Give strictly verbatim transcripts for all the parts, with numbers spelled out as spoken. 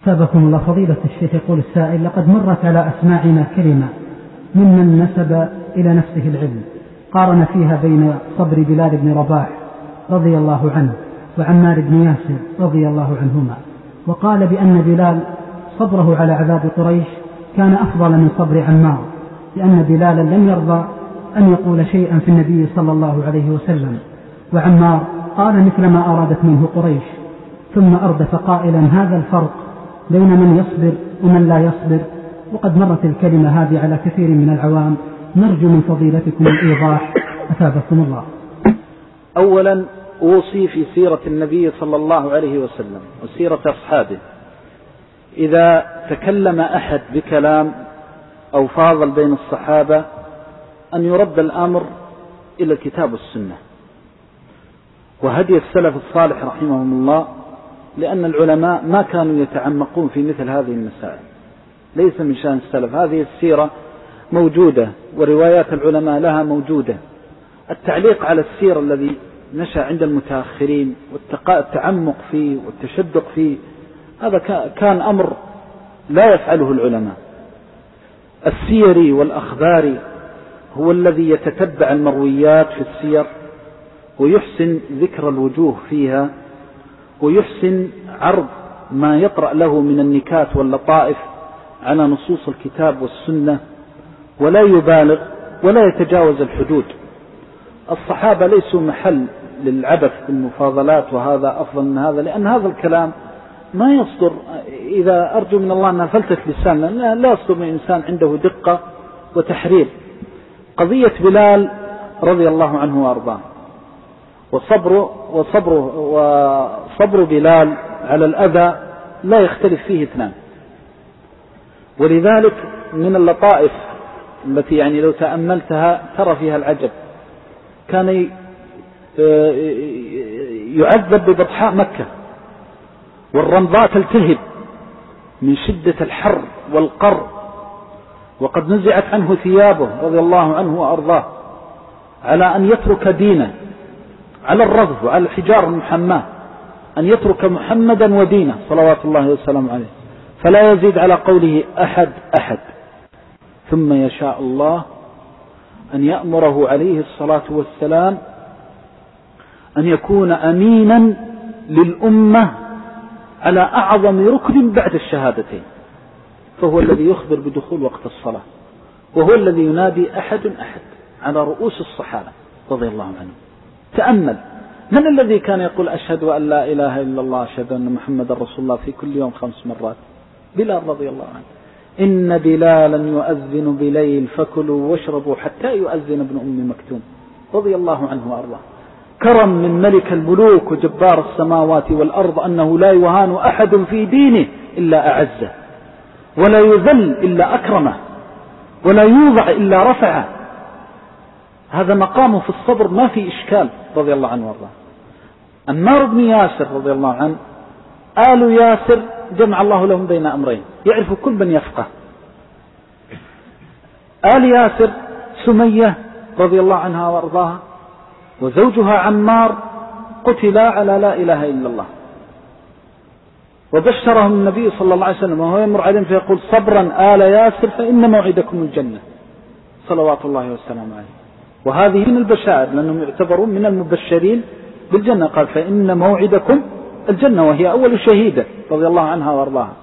سابكم الله. فضيلة الشيخ يقول السائل: لقد مرت على أسماعنا كلمة ممن نسب إلى نفسه العلم قارن فيها بين صبر بلال بن رباح رضي الله عنه وعمار بن ياسر رضي الله عنهما، وقال بأن بلال صبره على عذاب قريش كان أفضل من صبر عمار، لأن بلالا لم يرضى أن يقول شيئا في النبي صلى الله عليه وسلم، وعمار قال مثل ما أرادت منه قريش، ثم أردف قائلا: هذا الفرق بين من يصبر ومن لا يصبر. وقد مرت الكلمة هذه على كثير من العوام، نرجو من فضيلتكم الإيضاح أثابكم الله. أولا أوصي في سيرة النبي صلى الله عليه وسلم وسيرة أصحابه، إذا تكلم أحد بكلام أو فاضل بين الصحابة أن يرد الأمر إلى الكتاب والسنة وهدي السلف الصالح رحمهم الله، لأن العلماء ما كانوا يتعمقون في مثل هذه المسائل، ليس من شأن السلف. هذه السيرة موجودة وروايات العلماء لها موجودة. التعليق على السيرة الذي نشأ عند المتأخرين والتعمق فيه والتشدق فيه، هذا كان أمر لا يفعله العلماء. السيري والأخباري هو الذي يتتبع المرويات في السير ويحسن ذكر الوجوه فيها ويحسن عرض ما يطرأ له من النكات واللطائف على نصوص الكتاب والسنة، ولا يبالغ ولا يتجاوز الحدود. الصحابة ليسوا محل للعبث بالمفاضلات وهذا أفضل من هذا، لأن هذا الكلام ما يصدر، إذا أرجو من الله أنها فلتة لسان، لا يصدر من إنسان عنده دقة وتحرير. قضية بلال رضي الله عنه وأرضاه وصبره وصبره وصبر بلال على الأذى لا يختلف فيه اثنان. ولذلك من اللطائف التي يعني لو تأملتها ترى فيها العجب، كان يعذب ببطحاء مكة والرمضاء تلتهب من شدة الحر والقر، وقد نزعت عنه ثيابه رضي الله عنه وأرضاه على أن يترك دينه، على الرغب وعلى الحجار المحماة، أن يترك محمدا ودينه صلوات الله وسلامه عليه، فلا يزيد على قوله أحد أحد، ثم يشاء الله أن يأمره عليه الصلاة والسلام أن يكون أمينا للأمة على أعظم ركن بعد الشهادتين، فهو الذي يخبر بدخول وقت الصلاة، وهو الذي ينادي أحد أحد على رؤوس الصحابة رضي الله عنهم. تأمل، من الذي كان يقول أشهد أن لا إله إلا الله أشهد أن محمد رسول الله في كل يوم خمس مرات؟ بلال رضي الله عنه. إن بلالا يؤذن بليل فكلوا واشربوا حتى يؤذن ابن أم مكتوم رضي الله عنه وأرضاه. كرم من ملك الملوك وجبار السماوات والأرض أنه لا يهان أحد في دينه إلا أعزه، ولا يذل إلا أكرمه، ولا يوضع إلا رفعه. هذا مقامه في الصبر ما في إشكال رضي الله عنه وارضاه. عمار بن ياسر رضي الله عنه، آل ياسر جمع الله لهم بين أمرين يعرف كل من يفقه. آل ياسر سمية رضي الله عنها وارضاها وزوجها عمار قتلا على لا إله إلا الله، وبشرهم النبي صلى الله عليه وسلم وهو يمر عليهم فيقول: صبرا آل ياسر فإن موعدكم الجنة صلوات الله وسلامه عليه. وهذه من البشائر لأنهم يعتبرون من المبشرين بالجنة، قال: فإن موعدكم الجنة، وهي أول شهيدة رضي الله عنها وارضاها.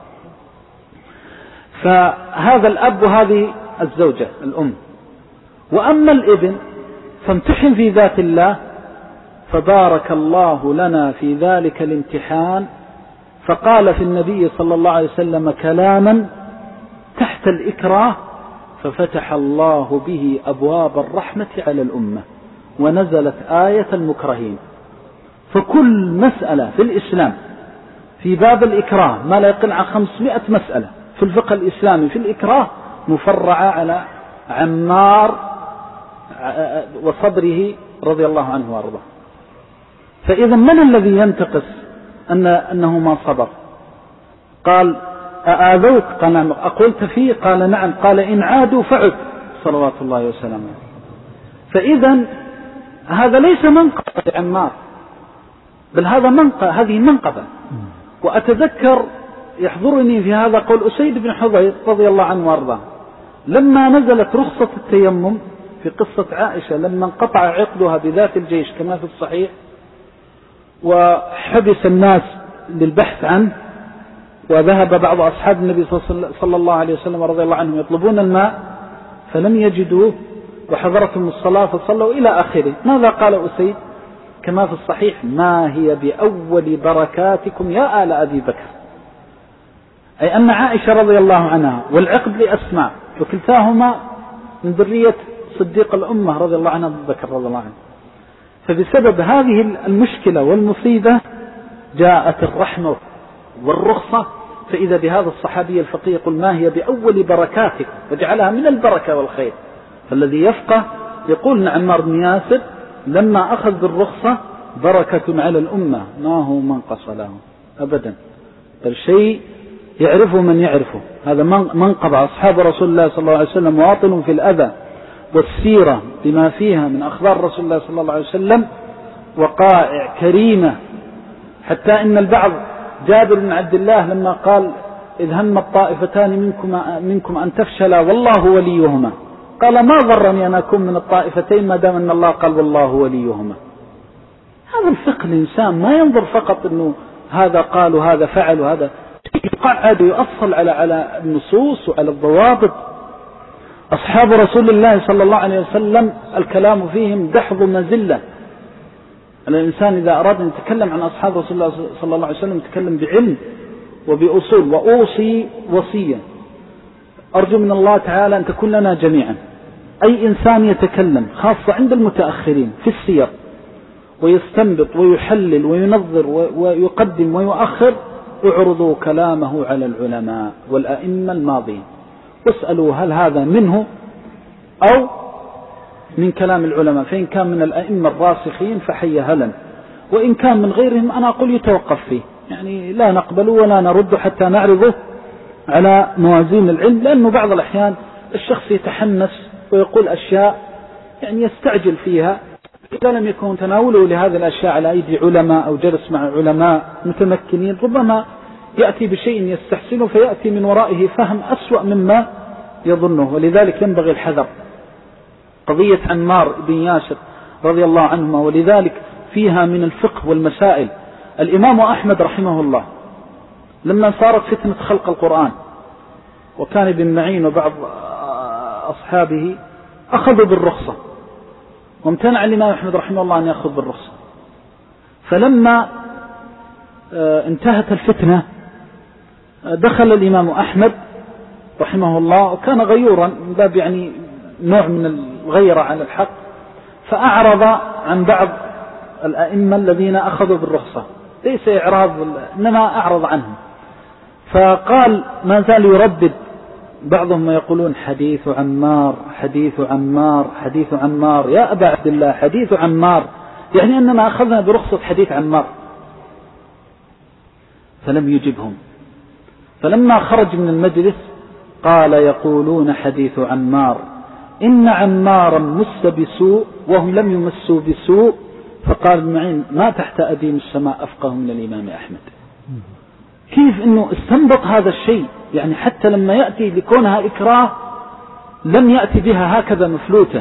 فهذا الأب وهذه الزوجة الأم. وأما الابن فامتحن في ذات الله، فبارك الله لنا في ذلك الامتحان، فقال في النبي صلى الله عليه وسلم كلاما تحت الإكراه، ففتح الله به أبواب الرحمة على الأمة، ونزلت آية المكرهين. فكل مسألة في الإسلام في باب الإكراه ما لا يقل عن خمسمائة مسألة في الفقه الإسلامي في الإكراه مفرعة على عمار وصبره رضي الله عنه وارضاه. فإذا من الذي ينتقص أن أنه ما صبر؟ قال: أآذوك؟ قال: نعم. أقلت فيه؟ قال: نعم. قال: إن عادوا فعد صلوات الله وسلامه. فإذا هذا ليس منقبة لعمار، بل هذا منقبة، هذه منقبة. وأتذكر يحضرني في هذا قول أسيد بن حضير رضي الله عنه وارضاه، لما نزلت رخصة التيمم في قصة عائشة لما انقطع عقدها بذات الجيش كما في الصحيح، وحبس الناس للبحث عنه، وذهب بعض أصحاب النبي صلى الله عليه وسلم رضي الله عنهم يطلبون الماء فلم يجدوه، وحضرتهم الصلاة فصلوا إلى آخره. ماذا قال أسيد كما في الصحيح؟ ما هي بأول بركاتكم يا آل أبي بكر، أي أن عائشة رضي الله عنها والعقد لأسماء وكلتاهما من ذرية صديق الأمة رضي الله عنه أبي بكر رضي الله عنه، فبسبب هذه المشكلة والمصيبة جاءت الرحمة والرخصة. فإذا بهذا الصحابي الفقيه يقول ما هي بأول بركاتكم، وجعلها من البركة والخير. فالذي يفقه يقول نعم عمار بن ياسر لما أخذ بالرخصة بركة على الأمة ما هو منقص له أبدا، بل شيء يعرفه من يعرفه. هذا منقب أصحاب رسول الله صلى الله عليه وسلم مواطن في الأذى والسيرة بما فيها من أخبار رسول الله صلى الله عليه وسلم وقائع كريمة، حتى إن البعض جابر بن عبد الله لما قال إذ هم الطائفتان منكم, منكم أن تفشلا والله وليهما، قال ما ضرني أن أكون من الطائفتين ما دام أن الله قال والله وليهما. هذا الفقه الإنسان ما ينظر فقط أنه هذا قال وهذا فعل وهذا، يقعد ويؤصل على على النصوص وعلى الضوابط. أصحاب رسول الله صلى الله عليه وسلم الكلام فيهم دحض مزلة. الإنسان إذا أراد أن يتكلم عن أصحاب رسول الله صلى الله عليه وسلم يتكلم بعلم وبأصول. وأوصي وصية أرجو من الله تعالى أن تكون لنا جميعا، أي إنسان يتكلم خاصة عند المتأخرين في السير ويستنبط ويحلل وينظر ويقدم ويؤخر، اعرضوا كلامه على العلماء والأئمة الماضين واسألوا هل هذا منه أو من كلام العلماء، فإن كان من الأئمة الراسخين فحي هلا، وإن كان من غيرهم أنا أقول يتوقف فيه، يعني لا نقبل ولا نرد حتى نعرضه على موازين العلم، لأنه بعض الأحيان الشخص يتحمس ويقول أشياء يعني يستعجل فيها، إذا لم يكن تناوله لهذه الأشياء على أيدي علماء أو جلس مع علماء متمكنين ربما يأتي بشيء يستحسنه فيأتي من ورائه فهم أسوأ مما يظنه. ولذلك ينبغي الحذر. قضية عمار بن ياسر رضي الله عنهما ولذلك فيها من الفقه والمسائل. الإمام أحمد رحمه الله لما صارت فتنة خلق القرآن وكان ابن معين وبعض أصحابه أخذوا بالرخصة، وامتنع الإمام أحمد رحمه الله أن يأخذ بالرخصة، فلما انتهت الفتنة دخل الإمام أحمد رحمه الله وكان غيورا من باب يعني نوع من الغيرة على الحق، فأعرض عن بعض الأئمة الذين أخذوا بالرخصة، ليس إعراض إنما أعرض عنهم، فقال ما زال يردد بعضهم يقولون حديث عمار حديث عمار حديث عمار يا أبا عبد الله حديث عمار، يعني أننا أخذنا برخصة حديث عمار، فلم يجبهم. فلما خرج من المجلس قال يقولون حديث عمار إن عمارا مس بسوء وهم لم يمسوا بسوء، فقال ابن معين ما تحت أديم السماء أفقه من الإمام أحمد. كيف أنه استنبط هذا الشيء، يعني حتى لما يأتي لكونها إكراه لم يأتي بها هكذا مفلوتة.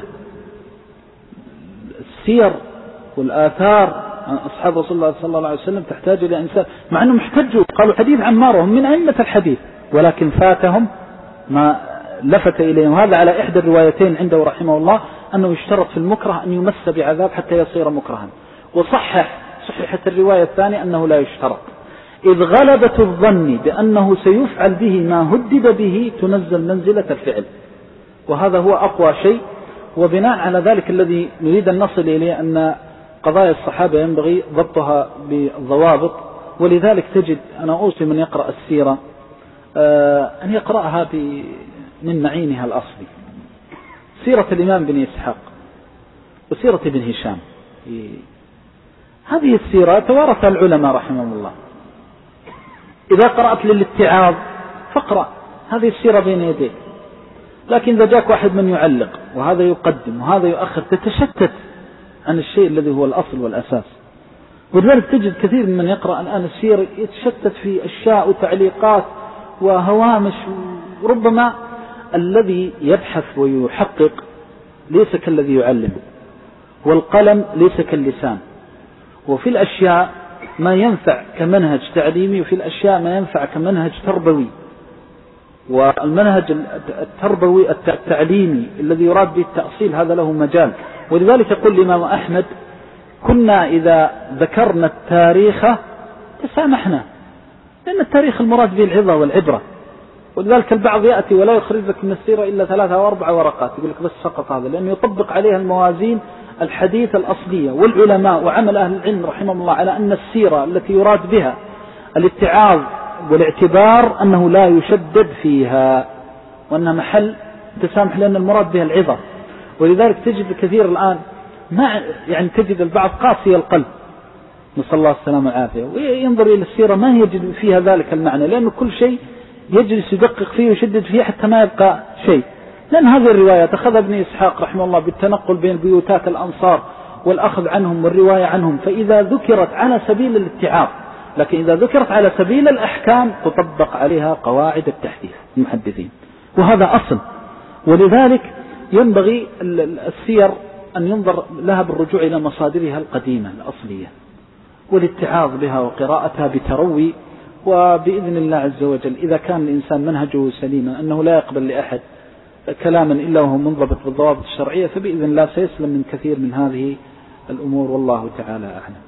السير والآثار عن أصحاب رسول الله صلى الله عليه وسلم تحتاج إلى إنسان، مع أنهم احتجوا قالوا حديث عمار وهم من أئمة الحديث، ولكن فاتهم ما لفت إليهم. هذا على إحدى الروايتين عنده رحمه الله أنه يشترط في المكره أن يمس بعذاب حتى يصير مكرها، وصحح صححت الرواية الثانية أنه لا يشترط، إذ غلبة الظن بأنه سيفعل به ما هدد به تنزل منزلة الفعل، وهذا هو أقوى شيء. وبناء على ذلك الذي نريد أن نصل إليه أن قضايا الصحابة ينبغي ضبطها بالضوابط، ولذلك تجد أنا أوصي من يقرأ السيرة أن يقرأها من معينها الأصلي، سيرة الإمام بن إسحاق وسيرة ابن هشام، هذه السيرة توارثها العلماء رحمهم الله. إذا قرأت للاتعاظ فاقرأ هذه السيرة بين يديك، لكن إذا جاك واحد من يعلق وهذا يقدم وهذا يؤخر تتشتت عن الشيء الذي هو الأصل والأساس. ولذلك تجد كثير من يقرأ الآن السير يتشتت في أشياء وتعليقات وهوامش، وربما الذي يبحث ويحقق ليس كالذي يعلم، والقلم ليس كاللسان، وفي الأشياء ما ينفع كمنهج تعليمي، وفي الأشياء ما ينفع كمنهج تربوي. والمنهج التربوي التعليمي الذي يراد به التأصيل هذا له مجال. ولذلك يقول الإمام أحمد: كنا إذا ذكرنا التاريخ تسامحنا، لأن التاريخ المراد به العظة والعبرة. ولذلك البعض يأتي ولا يخرج لك من السيرة إلا ثلاثة أو أربع ورقات، يقول لك بس فقط هذا، لأنه يطبق عليها الموازين الحديث الأصلية. والعلماء وعمل أهل العلم رحمه الله على أن السيرة التي يراد بها الاتعاظ والاعتبار أنه لا يشدد فيها، وأنها محل تسامح، لأن المراد بها العظة. ولذلك تجد الكثير الآن ما يعني تجد البعض قاسي القلب، نسأل الله السلامة والعافية، وينظر إلى السيرة ما يجد فيها ذلك المعنى، لأنه كل شيء يجلس يدقق فيه ويشدد فيه حتى ما يبقى شيء. لأن هذه الروايات أخذ ابن إسحاق رحمه الله بالتنقل بين بيوتات الأنصار والأخذ عنهم والرواية عنهم، فإذا ذكرت على سبيل الاتعاظ، لكن إذا ذكرت على سبيل الأحكام تطبق عليها قواعد التحديث المحدثين، وهذا أصل. ولذلك ينبغي السير أن ينظر لها بالرجوع إلى مصادرها القديمة الأصلية، والاتعاظ بها وقراءتها بتروي. وبإذن الله عز وجل إذا كان الإنسان منهجه سليما أنه لا يقبل لأحد كلاما إلا وهو منضبط بالضوابط الشرعية، فبإذن الله سيسلم من كثير من هذه الأمور، والله تعالى أعلم.